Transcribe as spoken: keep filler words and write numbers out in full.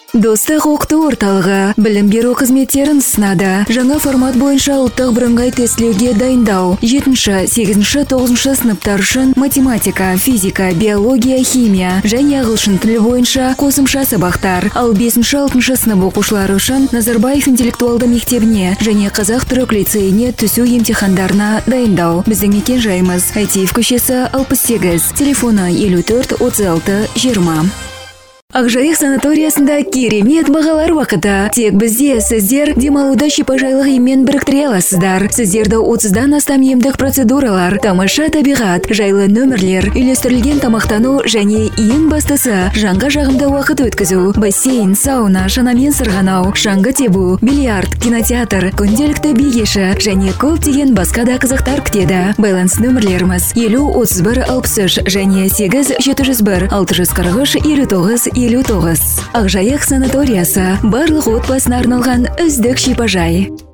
Достық оқыту орталығы білім беру қызметтерін сынады. Жаңа формат бойынша ұлттық бірыңғай тестілеуге дайындау. жетінші, сегізінші, тоғызыншы сыныптар үшін математика, физика, биология, химия және ағылшын тілі бойынша қосымша сабақтар. Ал бесінші, алтыншы сынып оқушылары үшін Назарбаев интеллектуалды мектебіне және қазақ түрік лицейіне түсу емтихандарына дайындау. Біздің мекен жайымыз Әйтиев көшесі алпыс сегіз, телефоны елу төрт отыз алты жиырма. Ақжайық санаториясында керемет бағалар уақыты. Тек бізде сіздер демалуды шипажайлық еммен біріктіре аласыздар. Сіздерді отыздан астам емдік процедуралар, тамаша табиғат, жайлы нөмірлер, үйлестірілген тамақтану және ең бастысы жанға жағымды уақыт өткізу. Бассейн, сауна, шанамен сырғанау, шаңғы тебу, бильярд, кинотеатр, күнделікті би кеші және көптеген басқа да қызықтар күтеді. Байланыс нөмірлеріміз елу отыз бір алпыс үш және сегіз жеті жүз бір алты жүз қырық үш елу тоғыз елу тоғыз. Ақжайық санаториясы барлық отбасына арналған үздік шипажай.